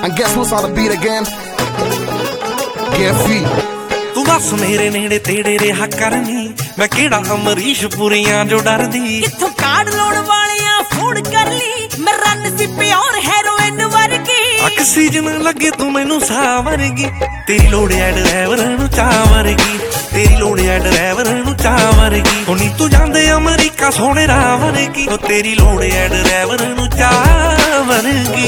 And guess what's on the beat again? Get feet. तू दस मेरे नेड़े तेड़े रेहा करनी, मैं केड़ा अमरीश पुरियां जो डरदी। किथों कार्ड लोड़ वालियां फोन कर ली, मैं रन सी प्योर हेरोइन वर्गी। ऑक्सीजन लगे तू मैनू सा वर्गी, तेरी लोड़ है ड्राइवर नू चा वर्गी, तेरी लोड़ है ड्राइवर नू चा वर्गी। ओ नी तू जांदे अमरीका सोने राह वर्गी, ओ तेरी लोड़ है ड्राइवर नू चा वर्गी।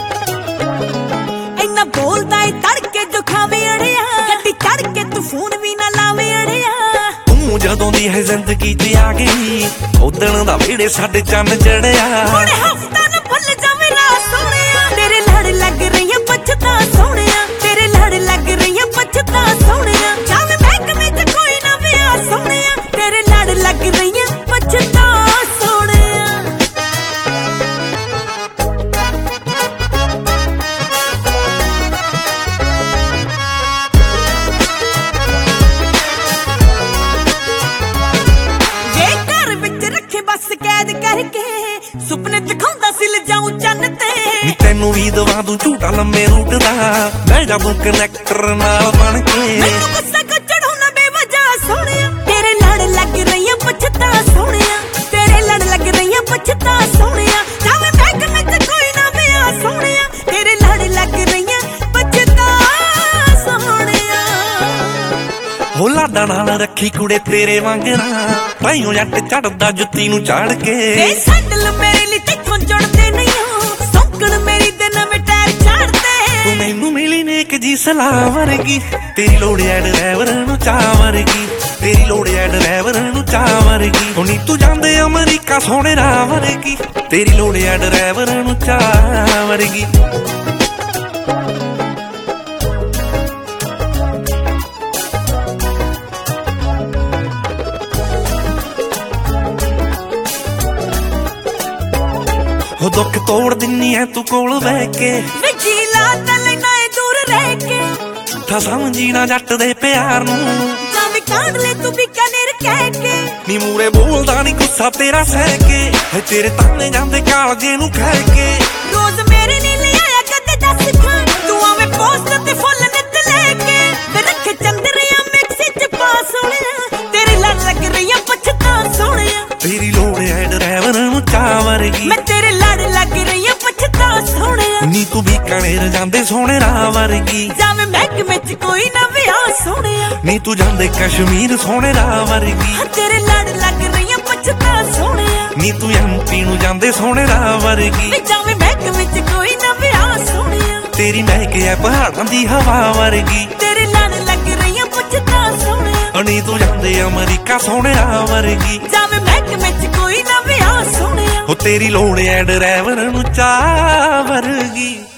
इन्ना बोलदा है तड़के जो खावे अड़िया, गड्डी चढ़ के तू फोन भी ना लावे अड़िया। तू जदों दी है जिंदगी च आ गई, उदण दा वेड़े साडे चन्न चढ़िया। हुण हफ्ता ना भुल जावे रा सोहणिया, तेरे लड़ लग रही है पछता सोहणिया, तेरे लड़ लग रही है पछता सोहणिया। जावे महकमे च कोई ना विआह सोहणिया, तेरे लड़ लग रही है पछता सोहणिया। बस कैद करके सुपने दिखाउंदा सिल जाऊं चन्न ते। तैनू भी दवा दूं झूठा लम्बे रूट दा, मैं जा दूं कनेक्टर नाल बन के। मैनू गुस्सा को चढ़ो ना बेवजह सोहणिया, तेरे लड़ लग रही है पछता सोहणिया, तेरे लड़ लग रही है पछता सोहणिया। जावे महकमे च कोई ना विआह सोहणिया, तेरे लड़ लग रही है पछता सोहणिया। हो लाडा नाल रखी कुड़े तेरे वांगरा, भाईओ जट चढ़दा जुत्ती नू चाड़ के। सैंडल मेरे लिए तेथों जुड़दे नहीं हो, सौकण मेरी ते नवें टायर चाड़दे। तू मैनू मिली नेक जी सलाह वर्गी, तेरी लोड़ है ड्राइवर नू चा वर्गी, तेरी लोड़ है ड्राइवर नू चा वर्गी। ओ नी तू जांदे अमरीका सोने राह वर्गी, तेरी लोड़ है ड्राइवर नू चा वर्गी। हो दुख तोड़ दिन्नी है तू कोल बह के, जी लाता लेना है दूर रह के। था समझी ना जट दे प्यार नू, जावे कांड ले तू बीकानेर कह के। नी मूरे बोलदा नी गुस्सा तेरा सह के, है तेरे ताने जांदे कालजे नू खह के। रोज मेरे नी ले आया कदे दस खां, तू आवे पोस्ट ते फुल नित लेके। ते रखे चंदरिया मिक्सी च पा सोहणिया, तेरे लड़ लग रही है पछता सोहणिया। तेरी लोड़ है ड्राइवर नू चा वर्गी, मैं तेरे लड़ लग रही है पछता सोहणिया। नी तू बीकानेर जांदे सोने राह वर्गी, जावे महकमे च कोई ना विआह सोहणिया। नी तू जांदे कश्मीर सोने राह वर्गी, तेरे लड़ लग रही है पछता सोहणिया। नी तू एमपी नू जांदे सोने राह वर्गी, जावे महकमे च कोई ना विआह सोहणिया। तेरी महक है पहाड़ां दी हवा वर्गी, तेरे लड़ लग रही है पछता सोहणिया। नी तू जांदे अमरीका सोने राह वर्गी, जावे महकमे च कोई ना विआह सोहणिया। हो तेरी लोड़ है ड्राइवर नू चा वर्गी।